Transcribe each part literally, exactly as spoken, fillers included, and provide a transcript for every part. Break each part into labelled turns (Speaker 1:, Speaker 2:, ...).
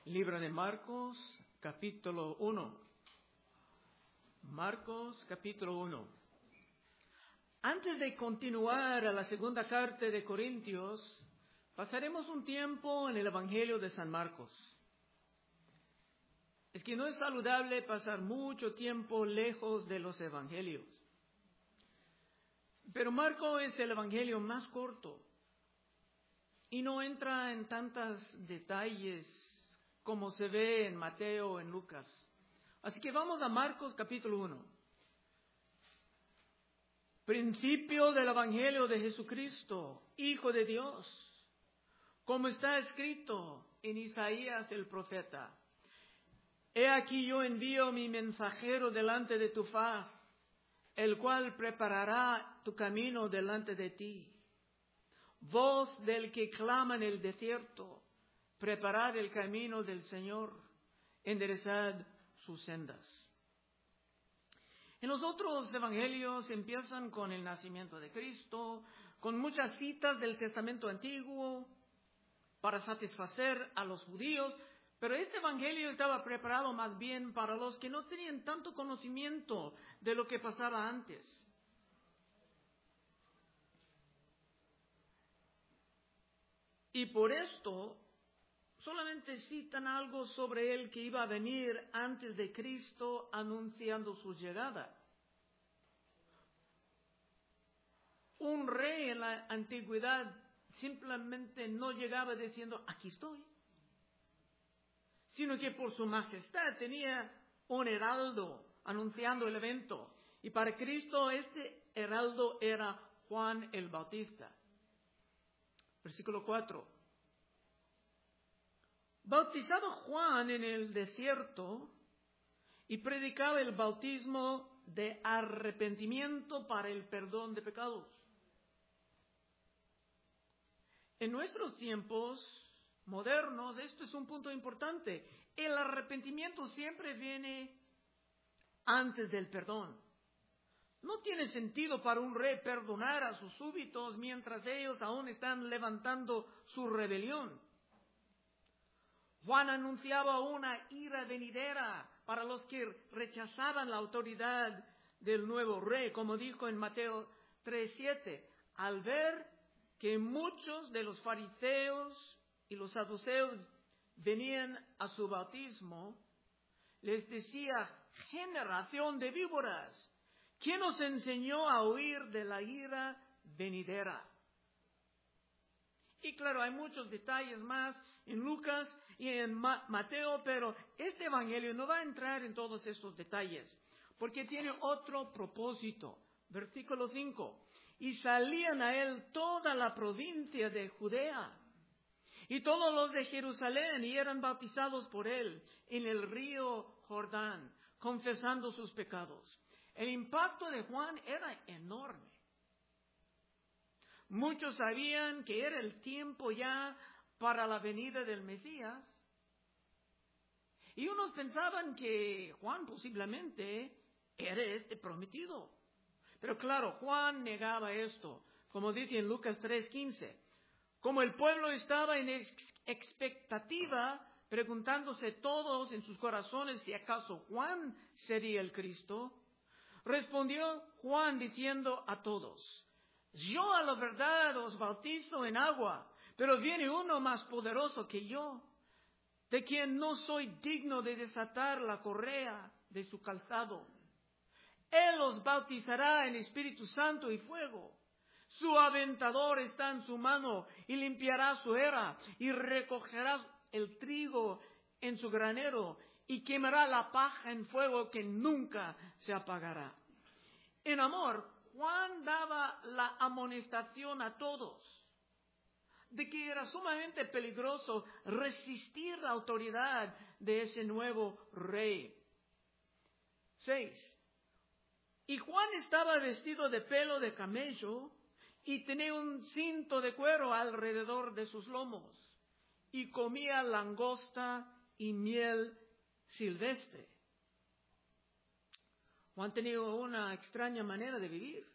Speaker 1: Libro de Marcos, capítulo uno. Marcos, capítulo uno. Antes de continuar a la segunda carta de Corintios, pasaremos un tiempo en el Evangelio de San Marcos. Es que no es saludable pasar mucho tiempo lejos de los Evangelios. Pero Marcos es el Evangelio más corto y no entra en tantos detalles como se ve en Mateo o en Lucas. Así que vamos a Marcos capítulo uno. Principio del Evangelio de Jesucristo, Hijo de Dios, como está escrito en Isaías el profeta. He aquí yo envío mi mensajero delante de tu faz, el cual preparará tu camino delante de ti. Voz del que clama en el desierto, preparad el camino del Señor, enderezad sus sendas. En los otros evangelios empiezan con el nacimiento de Cristo, con muchas citas del Testamento Antiguo para satisfacer a los judíos, pero este evangelio estaba preparado más bien para los que no tenían tanto conocimiento de lo que pasaba antes. Y por esto solamente citan algo sobre él que iba a venir antes de Cristo, anunciando su llegada. Un rey en la antigüedad simplemente no llegaba diciendo, aquí estoy, sino que por su majestad tenía un heraldo anunciando el evento. Y para Cristo este heraldo era Juan el Bautista. Versículo cuatro. Bautizado Juan en el desierto y predicaba el bautismo de arrepentimiento para el perdón de pecados. En nuestros tiempos modernos, esto es un punto importante. El arrepentimiento siempre viene antes del perdón. No tiene sentido para un rey perdonar a sus súbditos mientras ellos aún están levantando su rebelión. Juan anunciaba una ira venidera para los que rechazaban la autoridad del nuevo rey, como dijo en Mateo tres siete. Al ver que muchos de los fariseos y los saduceos venían a su bautismo, les decía, generación de víboras, ¿quién os enseñó a huir de la ira venidera? Y claro, hay muchos detalles más en Lucas y en Mateo, pero este evangelio no va a entrar en todos estos detalles, porque tiene otro propósito. Versículo cinco. Y salían a él toda la provincia de Judea y todos los de Jerusalén, y eran bautizados por él en el río Jordán, confesando sus pecados. El impacto de Juan era enorme. Muchos sabían que era el tiempo ya para la venida del Mesías. Y unos pensaban que Juan posiblemente era este prometido. Pero claro, Juan negaba esto, como dice en Lucas tres quince. Como el pueblo estaba en ex- expectativa, preguntándose todos en sus corazones si acaso Juan sería el Cristo, respondió Juan diciendo a todos, yo a la verdad os bautizo en agua, pero viene uno más poderoso que yo, de quien no soy digno de desatar la correa de su calzado. Él os bautizará en Espíritu Santo y fuego. Su aventador está en su mano y limpiará su era y recogerá el trigo en su granero y quemará la paja en fuego que nunca se apagará. En amor, Juan daba la amonestación a todos de que era sumamente peligroso resistir la autoridad de ese nuevo rey. Seis. Y Juan estaba vestido de pelo de camello y tenía un cinto de cuero alrededor de sus lomos y comía langosta y miel silvestre. Juan tenía una extraña manera de vivir,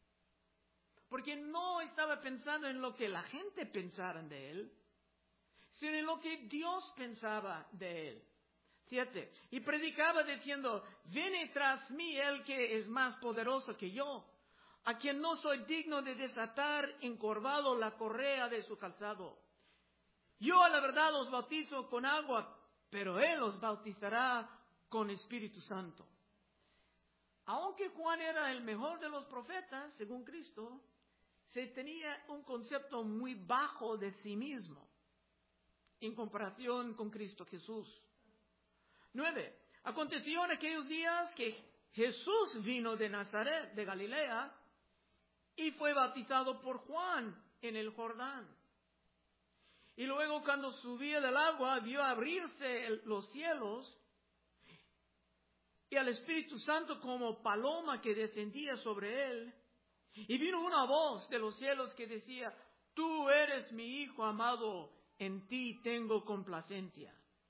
Speaker 1: porque no estaba pensando en lo que la gente pensara de él, sino en lo que Dios pensaba de él. Siete. Y predicaba diciendo, viene tras mí el que es más poderoso que yo, a quien no soy digno de desatar encorvado la correa de su calzado. Yo a la verdad los bautizo con agua, pero él los bautizará con Espíritu Santo. Aunque Juan era el mejor de los profetas, según Cristo, se tenía un concepto muy bajo de sí mismo en comparación con Cristo Jesús. Nueve. Aconteció en aquellos días que Jesús vino de Nazaret, de Galilea, y fue bautizado por Juan en el Jordán. Y luego cuando subía del agua, vio abrirse el, los cielos, y al Espíritu Santo como paloma que descendía sobre él. Y vino una voz de los cielos que decía, tú eres mi Hijo amado, en ti tengo complacencia.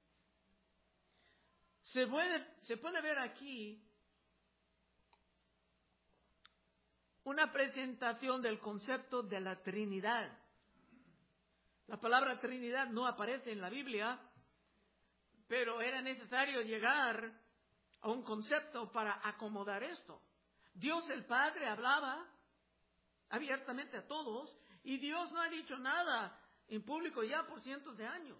Speaker 1: Se puede, se puede ver aquí una presentación del concepto de la Trinidad. La palabra Trinidad no aparece en la Biblia, pero era necesario llegar a un concepto para acomodar esto. Dios el Padre hablaba abiertamente a todos, y Dios no ha dicho nada en público ya por cientos de años.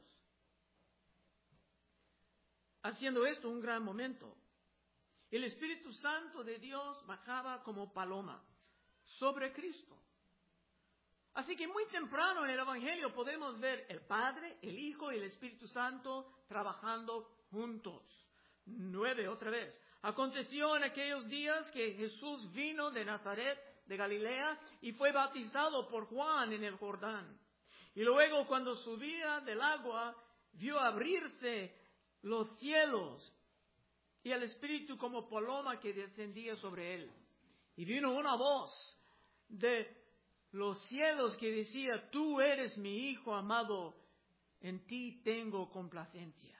Speaker 1: Haciendo esto un gran momento. El Espíritu Santo de Dios bajaba como paloma sobre Cristo. Así que muy temprano en el Evangelio podemos ver el Padre, el Hijo y el Espíritu Santo trabajando juntos. Nueve, otra vez. Aconteció en aquellos días que Jesús vino de Nazaret, de Galilea, y fue bautizado por Juan en el Jordán. Y luego cuando subía del agua, vio abrirse los cielos y el Espíritu como paloma que descendía sobre él. Y vino una voz de los cielos que decía, tú eres mi Hijo amado, en ti tengo complacencia.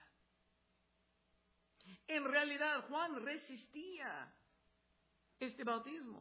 Speaker 1: En realidad Juan resistía este bautismo,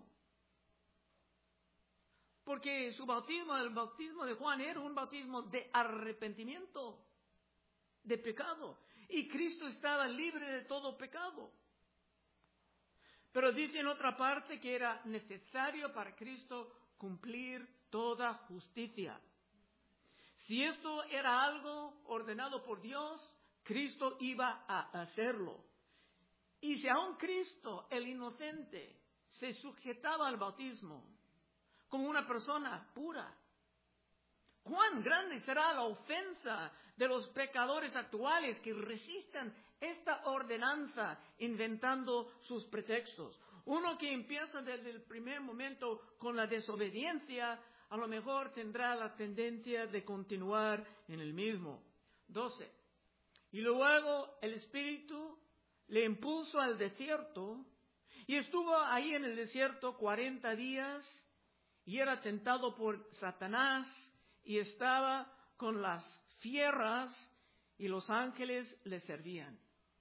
Speaker 1: porque su bautismo, el bautismo de Juan, era un bautismo de arrepentimiento, de pecado, y Cristo estaba libre de todo pecado. Pero dice en otra parte que era necesario para Cristo cumplir toda justicia. Si esto era algo ordenado por Dios, Cristo iba a hacerlo. Y si aún Cristo, el inocente, se sujetaba al bautismo como una persona pura, ¿cuán grande será la ofensa de los pecadores actuales que resistan esta ordenanza inventando sus pretextos? Uno que empieza desde el primer momento con la desobediencia, a lo mejor tendrá la tendencia de continuar en el mismo. doce. Y luego el Espíritu le impuso al desierto, y estuvo ahí en el desierto cuarenta días, y era tentado por Satanás, y estaba con las fieras, y los ángeles le servían.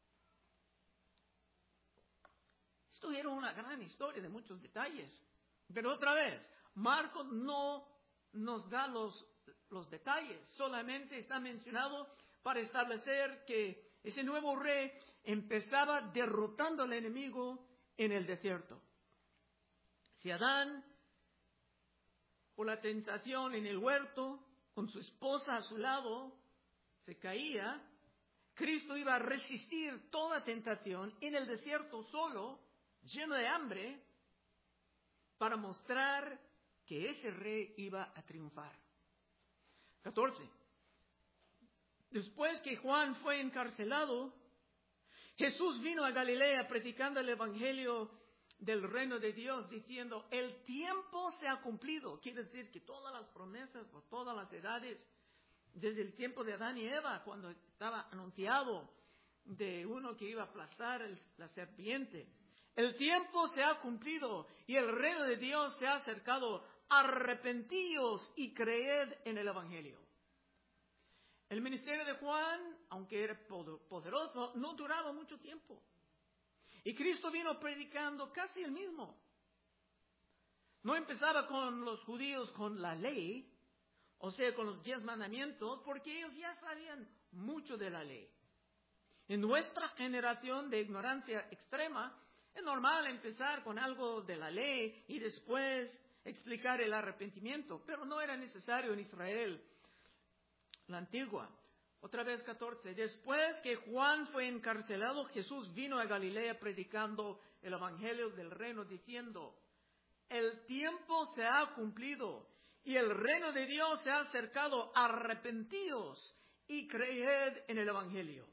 Speaker 1: Esto era una gran historia de muchos detalles. Pero otra vez, Marcos no nos da los, los detalles, solamente está mencionado para establecer que ese nuevo rey empezaba derrotando al enemigo en el desierto. Si Adán, por la tentación en el huerto, con su esposa a su lado, se caía, Cristo iba a resistir toda tentación en el desierto solo, lleno de hambre, para mostrar que ese rey iba a triunfar. catorce. Después que Juan fue encarcelado, Jesús vino a Galilea predicando el evangelio del reino de Dios, diciendo, el tiempo se ha cumplido. Quiere decir que todas las promesas por todas las edades, desde el tiempo de Adán y Eva, cuando estaba anunciado de uno que iba a aplastar el, la serpiente, el tiempo se ha cumplido y el reino de Dios se ha acercado. Arrepentíos y creed en el evangelio. El ministerio de Juan, aunque era poderoso, no duraba mucho tiempo. Y Cristo vino predicando casi el mismo. No empezaba con los judíos con la ley, o sea, con los diez mandamientos, porque ellos ya sabían mucho de la ley. En nuestra generación de ignorancia extrema, es normal empezar con algo de la ley y después explicar el arrepentimiento, pero no era necesario en Israel, la antigua. Otra vez catorce. Después que Juan fue encarcelado, Jesús vino a Galilea predicando el evangelio del reino, diciendo: el tiempo se ha cumplido y el reino de Dios se ha acercado. Arrepentíos y creed en el evangelio.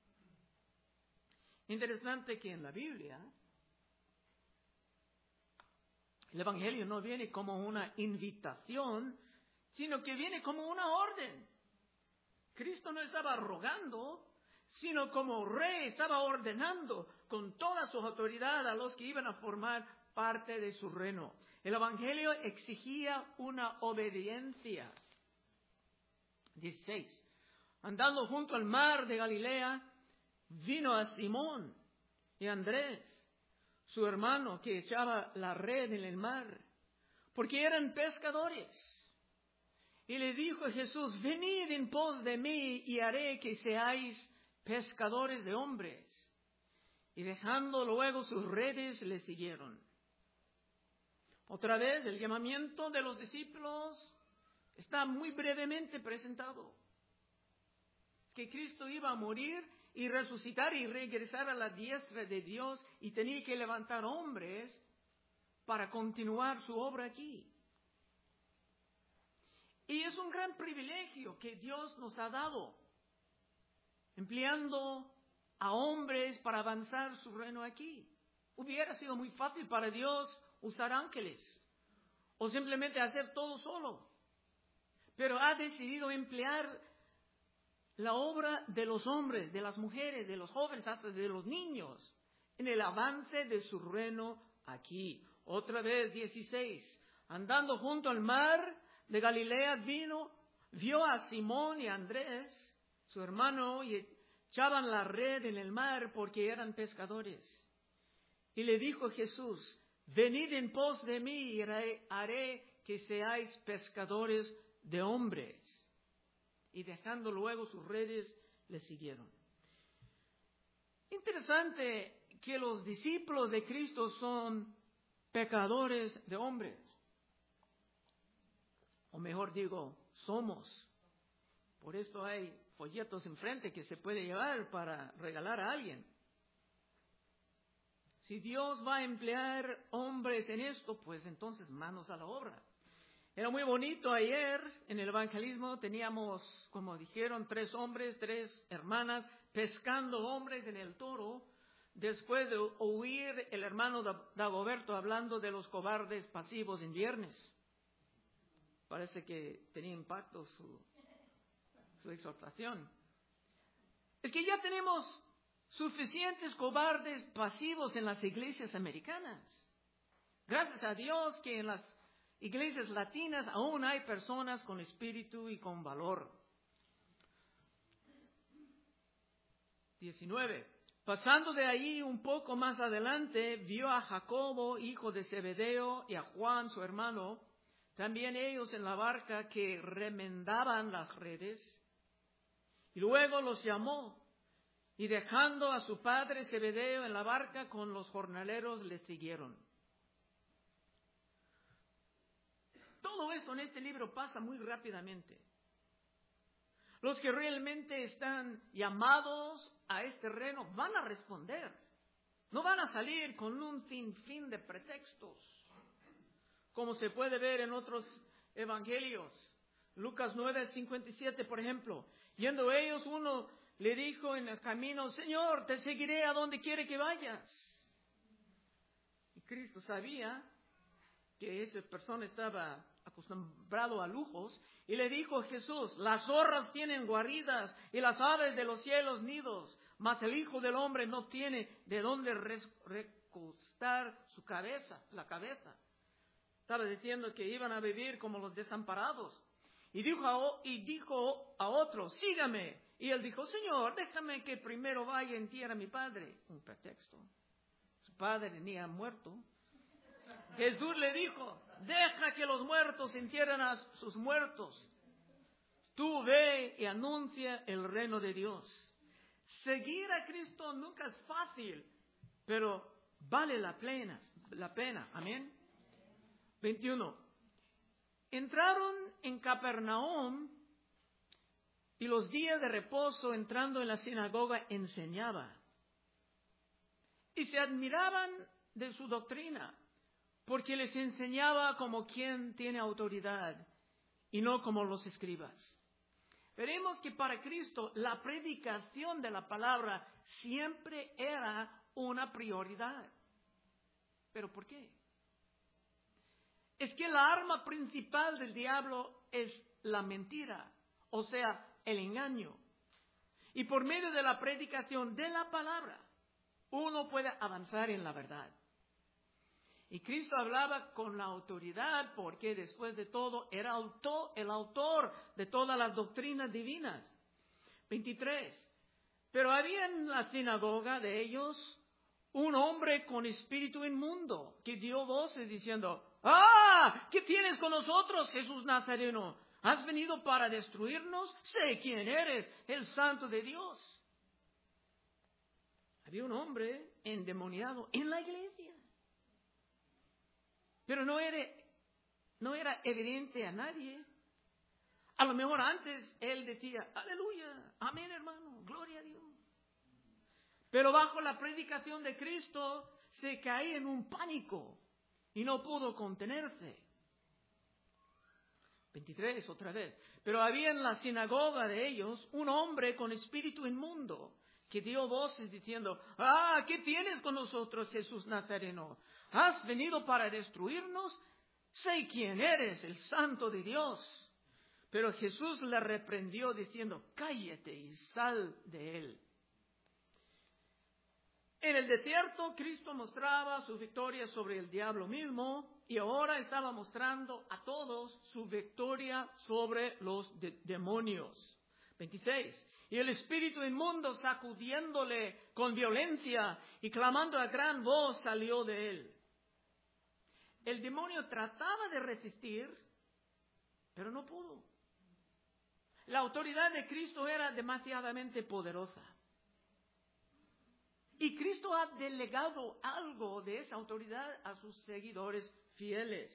Speaker 1: Interesante que en la Biblia el evangelio no viene como una invitación, sino que viene como una orden. Cristo no estaba rogando, sino como rey estaba ordenando con toda su autoridad a los que iban a formar parte de su reino. El evangelio exigía una obediencia. dieciséis. Andando junto al mar de Galilea, vino a Simón y Andrés, su hermano, que echaba la red en el mar, porque eran pescadores. Y le dijo a Jesús: venid en pos de mí y haré que seáis pescadores de hombres. Y dejando luego sus redes, le siguieron. Otra vez, el llamamiento de los discípulos está muy brevemente presentado. Que Cristo iba a morir y resucitar y regresar a la diestra de Dios y tenía que levantar hombres para continuar su obra aquí. Y es un gran privilegio que Dios nos ha dado, empleando a hombres para avanzar su reino aquí. Hubiera sido muy fácil para Dios usar ángeles o simplemente hacer todo solo, pero ha decidido emplear la obra de los hombres, de las mujeres, de los jóvenes, hasta de los niños, en el avance de su reino aquí. Otra vez, dieciséis. Andando junto al mar de Galilea, vino, vio a Simón y a Andrés, su hermano, y echaban la red en el mar porque eran pescadores. Y le dijo Jesús: venid en pos de mí y haré que seáis pescadores de hombres. Y dejando luego sus redes, le siguieron. Interesante que los discípulos de Cristo son pecadores de hombres. O mejor digo, somos. Por esto hay folletos enfrente que se puede llevar para regalar a alguien. Si Dios va a emplear hombres en esto, pues entonces manos a la obra. Era muy bonito ayer en el evangelismo, teníamos, como dijeron, tres hombres, tres hermanas, pescando hombres en el Toro, después de oír el hermano Dagoberto hablando de los cobardes pasivos en viernes. Parece que tenía impacto su, su exhortación. Es que ya tenemos suficientes cobardes pasivos en las iglesias americanas. Gracias a Dios que en las iglesias latinas aún hay personas con espíritu y con valor. diecinueve. Pasando de ahí un poco más adelante, vio a Jacobo, hijo de Zebedeo, y a Juan, su hermano, también ellos en la barca, que remendaban las redes. Y luego los llamó, y dejando a su padre Zebedeo en la barca con los jornaleros, le siguieron. Todo esto en este libro pasa muy rápidamente. Los que realmente están llamados a este reino van a responder. No van a salir con un sinfín de pretextos, como se puede ver en otros evangelios. Lucas nueve, cincuenta y siete, por ejemplo. Yendo ellos, uno le dijo en el camino: Señor, te seguiré a donde quiere que vayas. Y Cristo sabía que esa persona estaba acostumbrado a lujos, y le dijo Jesús: las zorras tienen guaridas y las aves de los cielos nidos, mas el Hijo del Hombre no tiene de dónde recostar su cabeza, la cabeza. Estaba diciendo que iban a vivir como los desamparados. Y dijo a, y dijo a otro: sígame. Y él dijo: Señor, déjame que primero vaya y entierre a mi padre. Un pretexto. Su padre ni ha muerto. Jesús le dijo: deja que los muertos entierren a sus muertos. Tú ve y anuncia el reino de Dios. Seguir a Cristo nunca es fácil, pero vale la pena. La pena. Amén. veintiuno. Entraron en Capernaum y los días de reposo, entrando en la sinagoga, enseñaba. Y se admiraban de su doctrina, porque les enseñaba como quien tiene autoridad y no como los escribas. Veremos que para Cristo la predicación de la palabra siempre era una prioridad. ¿Pero por qué? Es que la arma principal del diablo es la mentira, o sea, el engaño. Y por medio de la predicación de la palabra, uno puede avanzar en la verdad. Y Cristo hablaba con la autoridad porque después de todo era autor, el autor de todas las doctrinas divinas. veintitrés. Pero había en la sinagoga de ellos un hombre con espíritu inmundo que dio voces diciendo: ¡Ah! ¿Qué tienes con nosotros, Jesús Nazareno? ¿Has venido para destruirnos? Sé quién eres, el Santo de Dios. Había un hombre endemoniado en la iglesia. Pero no era, no era evidente a nadie. A lo mejor antes él decía: aleluya, amén hermano, gloria a Dios. Pero bajo la predicación de Cristo se caía en un pánico y no pudo contenerse. veintitrés, otra vez. Pero había en la sinagoga de ellos un hombre con espíritu inmundo que dio voces diciendo: ¡Ah! ¿Qué tienes con nosotros, Jesús Nazareno? ¿Has venido para destruirnos? Sé quién eres, el Santo de Dios. Pero Jesús le reprendió diciendo: cállate y sal de él. En el desierto, Cristo mostraba su victoria sobre el diablo mismo y ahora estaba mostrando a todos su victoria sobre los de- demonios. veintiséis. Y el espíritu inmundo, sacudiéndole con violencia y clamando a gran voz, salió de él. El demonio trataba de resistir, pero no pudo. La autoridad de Cristo era demasiadamente poderosa. Y Cristo ha delegado algo de esa autoridad a sus seguidores fieles.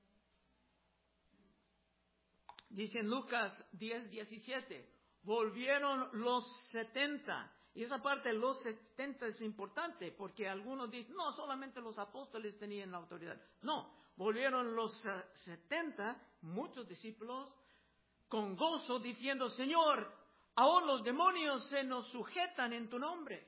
Speaker 1: Dice en Lucas diez, diecisiete, volvieron los setenta. Y esa parte de los setenta es importante porque algunos dicen: no, solamente los apóstoles tenían la autoridad. No, volvieron los setenta, muchos discípulos, con gozo diciendo: Señor, aún los demonios se nos sujetan en tu nombre.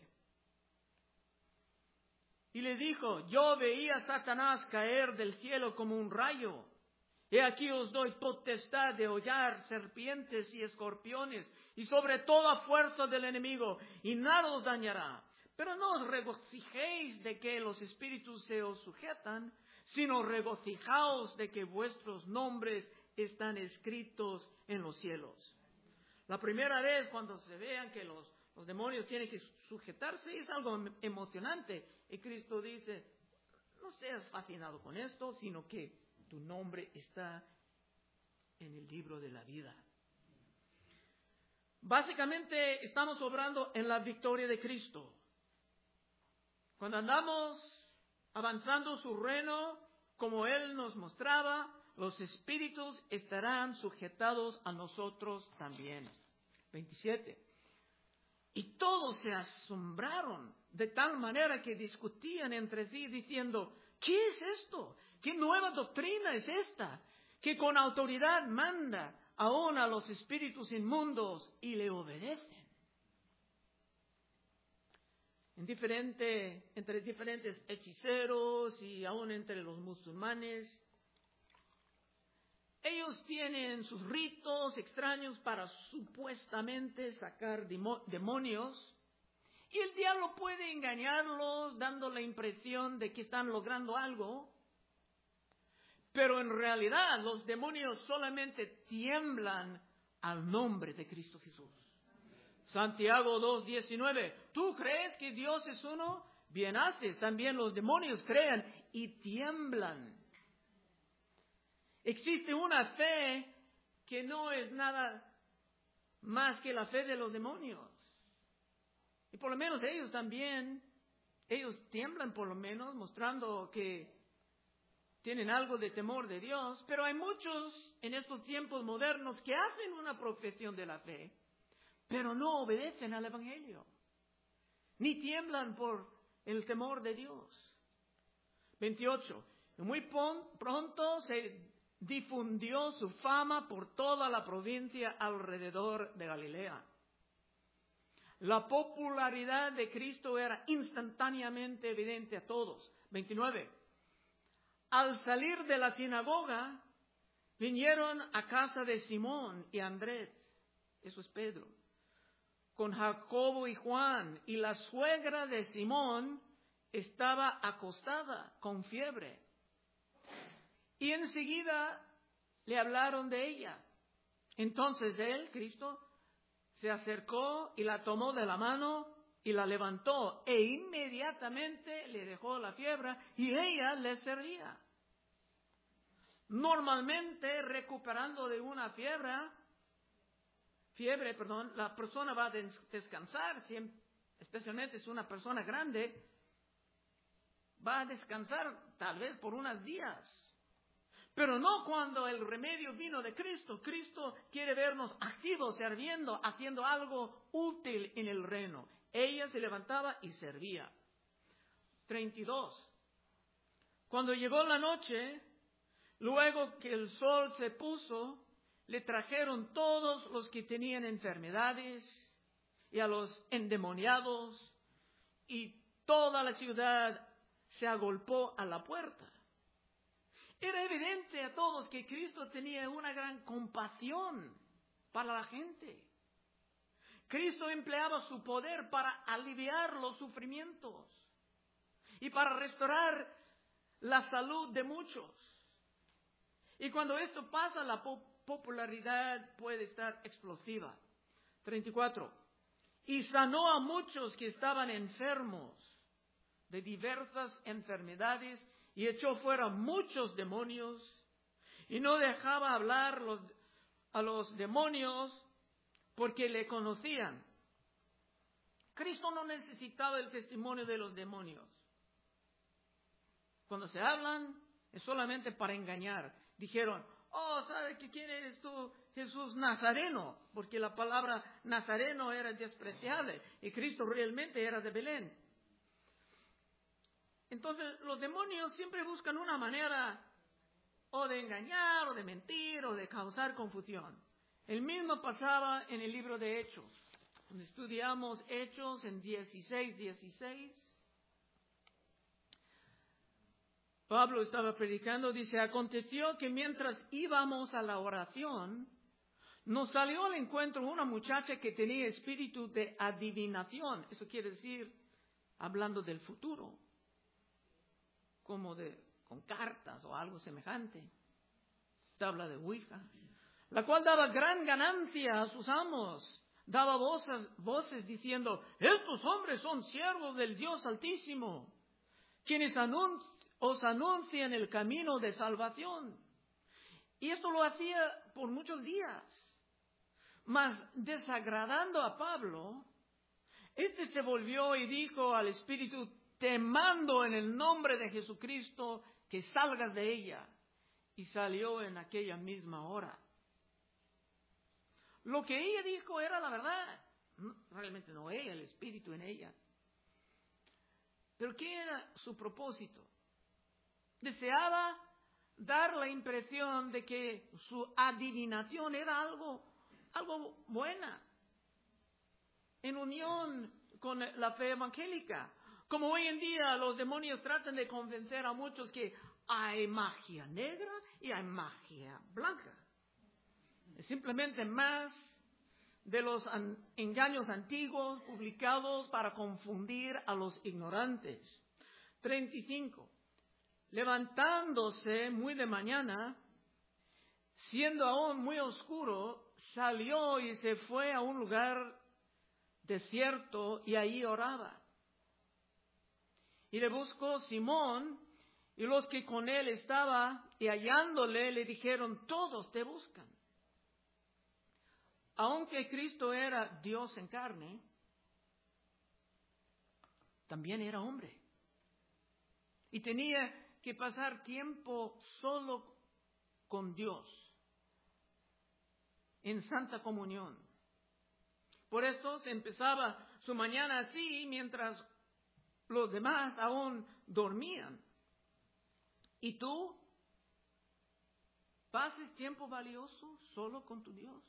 Speaker 1: Y le dijo: yo veía a Satanás caer del cielo como un rayo. He aquí os doy potestad de hollar serpientes y escorpiones y sobre toda fuerza del enemigo, y nada os dañará. Pero no os regocijéis de que los espíritus se os sujetan, sino regocijaos de que vuestros nombres están escritos en los cielos. La primera vez cuando se vean que los, los demonios tienen que sujetarse es algo emocionante. Y Cristo dice: no seas fascinado con esto, sino que tu nombre está en el libro de la vida. Básicamente estamos obrando en la victoria de Cristo. Cuando andamos avanzando su reino, como Él nos mostraba, los espíritus estarán sujetados a nosotros también. veintisiete. Y todos se asombraron de tal manera que discutían entre sí diciendo: ¿qué es esto? ¿Qué nueva doctrina es esta? Que con autoridad manda aún a los espíritus inmundos y le obedecen. En diferente, entre diferentes hechiceros y aún entre los musulmanes, ellos tienen sus ritos extraños para supuestamente sacar demonios. Y el diablo puede engañarlos dando la impresión de que están logrando algo. Pero en realidad los demonios solamente tiemblan al nombre de Cristo Jesús. Santiago dos, diecinueve. ¿Tú crees que Dios es uno? Bien haces. También los demonios creen y tiemblan. Existe una fe que no es nada más que la fe de los demonios. Y por lo menos ellos también, ellos tiemblan por lo menos, mostrando que tienen algo de temor de Dios. Pero hay muchos en estos tiempos modernos que hacen una profesión de la fe, pero no obedecen al Evangelio, ni tiemblan por el temor de Dios. veintiocho. Muy pronto se difundió su fama por toda la provincia alrededor de Galilea. La popularidad de Cristo era instantáneamente evidente a todos. veintinueve. Al salir de la sinagoga, vinieron a casa de Simón y Andrés, eso es Pedro, con Jacobo y Juan, y la suegra de Simón estaba acostada con fiebre. Y enseguida le hablaron de ella. Entonces él, Cristo, se acercó y la tomó de la mano y la levantó, e inmediatamente le dejó la fiebre y ella le servía. Normalmente, recuperando de una fiebre, fiebre, perdón, la persona va a descansar, especialmente si es una persona grande, va a descansar tal vez por unos días. Pero no cuando el remedio vino de Cristo. Cristo quiere vernos activos, sirviendo, haciendo algo útil en el reino. Ella se levantaba y servía. treinta y dos. Cuando llegó la noche, luego que el sol se puso, le trajeron todos los que tenían enfermedades y a los endemoniados, y toda la ciudad se agolpó a la puerta. Era evidente a todos que Cristo tenía una gran compasión para la gente. Cristo empleaba su poder para aliviar los sufrimientos y para restaurar la salud de muchos. Y cuando esto pasa, la popularidad puede estar explosiva. treinta y cuatro. Y sanó a muchos que estaban enfermos de diversas enfermedades, y echó fuera muchos demonios, y no dejaba hablar los, a los demonios porque le conocían. Cristo no necesitaba el testimonio de los demonios. Cuando se hablan es solamente para engañar. Dijeron, oh, ¿sabe que quién eres tú? Jesús Nazareno, porque la palabra Nazareno era despreciable y Cristo realmente era de Belén. Entonces, los demonios siempre buscan una manera o de engañar, o de mentir, o de causar confusión. El mismo pasaba en el libro de Hechos. Cuando estudiamos Hechos en dieciséis, dieciséis, Pablo estaba predicando, dice, aconteció que mientras íbamos a la oración, nos salió al encuentro una muchacha que tenía espíritu de adivinación. Eso quiere decir, hablando del futuro, como de, con cartas o algo semejante, tabla de Ouija, la cual daba gran ganancia a sus amos, daba voces, voces diciendo, estos hombres son siervos del Dios Altísimo, quienes anun- os anuncian el camino de salvación. Y esto lo hacía por muchos días, mas desagradando a Pablo, este se volvió y dijo al espíritu, te mando en el nombre de Jesucristo que salgas de ella. Y salió en aquella misma hora. Lo que ella dijo era la verdad. Realmente no ella, el espíritu en ella. Pero ¿qué era su propósito? Deseaba dar la impresión de que su adivinación era algo, algo buena, en unión con la fe evangélica. Como hoy en día los demonios tratan de convencer a muchos que hay magia negra y hay magia blanca. Es simplemente más de los an- engaños antiguos publicados para confundir a los ignorantes. treinta y cinco. Levantándose muy de mañana, siendo aún muy oscuro, salió y se fue a un lugar desierto y allí oraba. Y le buscó Simón y los que con él estaban, y hallándole le dijeron, todos te buscan. aunque Cristo era Dios en carne, también era hombre. Y tenía que pasar tiempo solo con Dios, en santa comunión. Por esto se empezaba su mañana así, mientras los demás aún dormían. ¿Y tú pases tiempo valioso solo con tu Dios?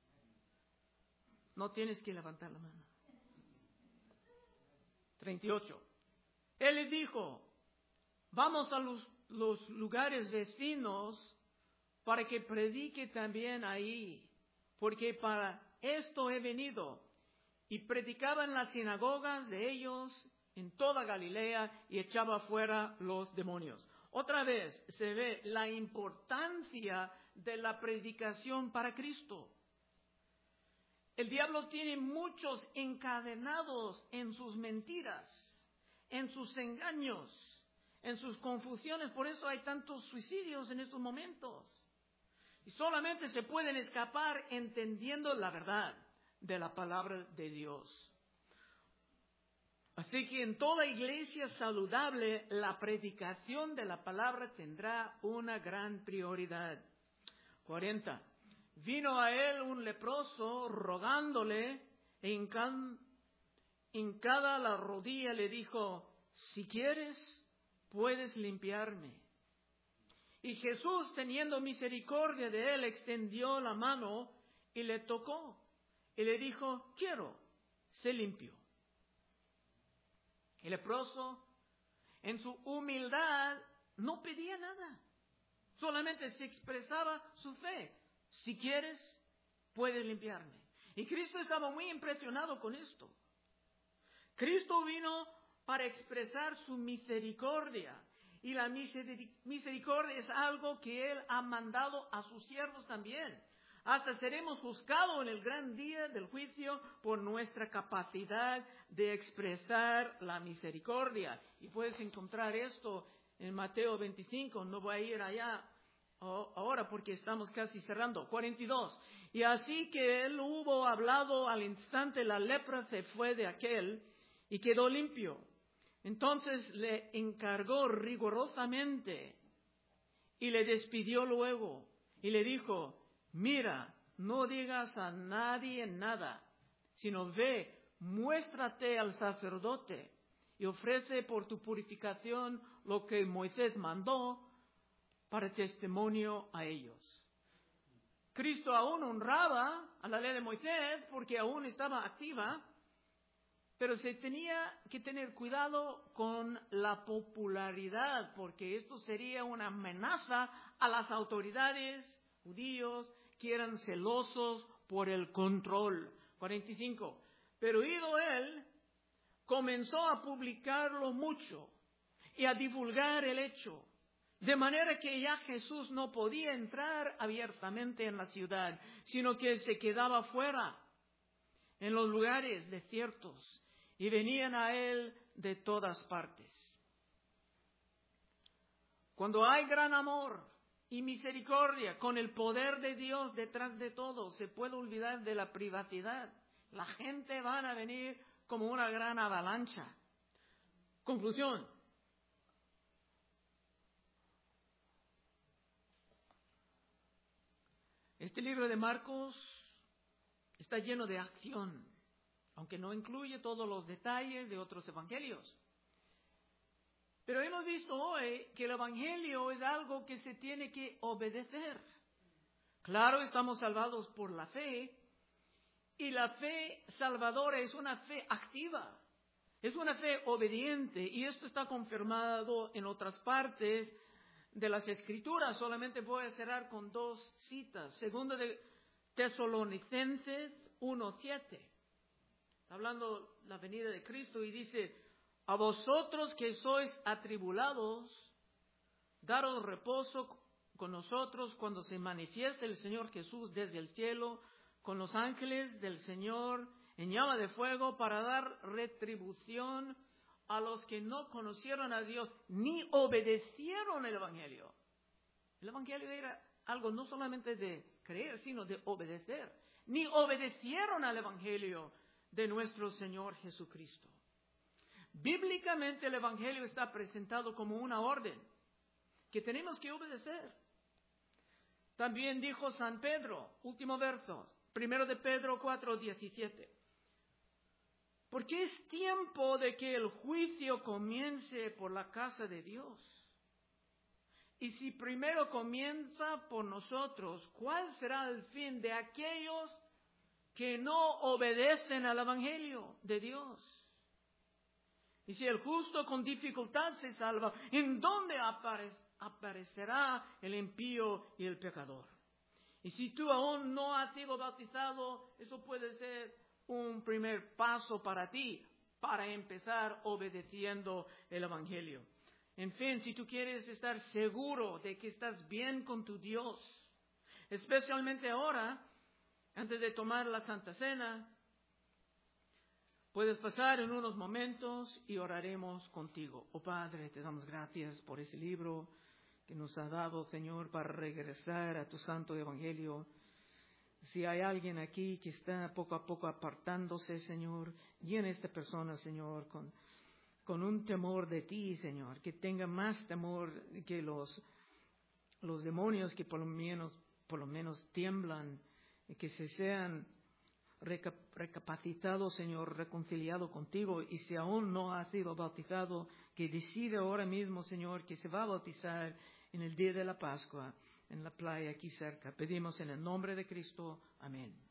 Speaker 1: No tienes que levantar la mano. treinta y ocho. Él le dijo, vamos a los, los lugares vecinos para que predique también ahí, porque para esto he venido. Y predicaba en las sinagogas de ellos en toda Galilea y echaba fuera los demonios. Otra vez se ve la importancia de la predicación para Cristo. El diablo tiene muchos encadenados en sus mentiras, en sus engaños, en sus confusiones. Por eso hay tantos suicidios en estos momentos. Y solamente se pueden escapar entendiendo la verdad de la palabra de Dios. Así que en toda iglesia saludable, la predicación de la palabra tendrá una gran prioridad. cuarenta. Vino a él un leproso rogándole, e hincada la rodilla le dijo, si quieres, puedes limpiarme. Y Jesús, teniendo misericordia de él, extendió la mano y le tocó. Y le dijo, quiero, sé limpio. El leproso, en su humildad, no pedía nada. Solamente se expresaba su fe. Si quieres, puedes limpiarme. Y Cristo estaba muy impresionado con esto. Cristo vino para expresar su misericordia. Y la misericordia es algo que Él ha mandado a sus siervos también. Hasta seremos juzgados en el gran día del juicio por nuestra capacidad de expresar la misericordia. Y puedes encontrar esto en Mateo veinticinco. No voy a ir allá ahora porque estamos casi cerrando. cuarenta y dos. Y así que él hubo hablado, al instante la lepra se fue de aquel y quedó limpio. Entonces le encargó rigurosamente y le despidió luego y le dijo, mira, no digas a nadie nada, sino ve, muéstrate al sacerdote y ofrece por tu purificación lo que Moisés mandó para testimonio a ellos. Cristo aún honraba a la ley de Moisés porque aún estaba activa, pero se tenía que tener cuidado con la popularidad, porque esto sería una amenaza a las autoridades judíos que eran celosos por el control. cuarenta y cinco. Pero ido él, comenzó a publicarlo mucho y a divulgar el hecho, de manera que ya Jesús no podía entrar abiertamente en la ciudad, sino que se quedaba fuera, en los lugares desiertos, y venían a él de todas partes. Cuando hay gran amor y misericordia, con el poder de Dios detrás de todo, se puede olvidar de la privacidad. La gente va a venir como una gran avalancha. Conclusión. Este libro de Marcos está lleno de acción, aunque no incluye todos los detalles de otros evangelios. Pero hemos visto hoy que el evangelio es algo que se tiene que obedecer. Claro, estamos salvados por la fe, y la fe salvadora es una fe activa, es una fe obediente, y esto está confirmado en otras partes de las Escrituras. Solamente voy a cerrar con dos citas. Segundo de Tesalonicenses uno siete. Está hablando la venida de Cristo y dice, a vosotros que sois atribulados, daros reposo con nosotros cuando se manifieste el Señor Jesús desde el cielo, con los ángeles del Señor en llama de fuego, para dar retribución a los que no conocieron a Dios ni obedecieron el Evangelio. El Evangelio era algo no solamente de creer, sino de obedecer. ni obedecieron al Evangelio de nuestro Señor Jesucristo. Bíblicamente el Evangelio está presentado como una orden que tenemos que obedecer. También dijo San Pedro, último verso, primero de Pedro cuatro, diecisiete. Porque es tiempo de que el juicio comience por la casa de Dios. Y si primero comienza por nosotros, ¿cuál será el fin de aquellos que no obedecen al Evangelio de Dios? Y si el justo con dificultad se salva, ¿en dónde apare- aparecerá el impío y el pecador? Y si tú aún no has sido bautizado, eso puede ser un primer paso para ti, para empezar obedeciendo el Evangelio. En fin, si tú quieres estar seguro de que estás bien con tu Dios, especialmente ahora, antes de tomar la Santa Cena, puedes pasar en unos momentos y oraremos contigo. Oh Padre, te damos gracias por ese libro que nos ha dado, Señor, para regresar a tu santo Evangelio. Si hay alguien aquí que está poco a poco apartándose, Señor, llena a esta persona, Señor, con, con un temor de ti, Señor, que tenga más temor que los, los demonios que por lo menos, por lo menos tiemblan, y que se sean recapacitado, Señor, reconciliado contigo, y si aún no ha sido bautizado, que decida ahora mismo, Señor, que se va a bautizar en el día de la Pascua, en la playa aquí cerca. Pedimos en el nombre de Cristo. Amén.